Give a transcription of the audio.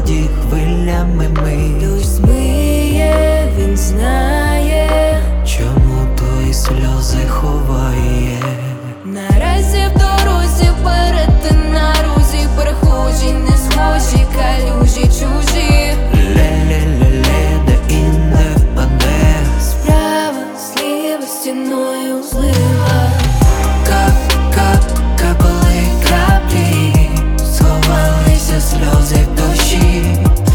воді хвилями ми. Дощ змиє, він знає, Чому той сльози ховає? наразі в дорозі перетина розі, перехожі, не схожі, калюжі чужі. Ле-ле-ле-ле, де і не впаде. Справа, зліва, стіною злива. Кап-кап, капали краплі, сховалися сльози в дощі.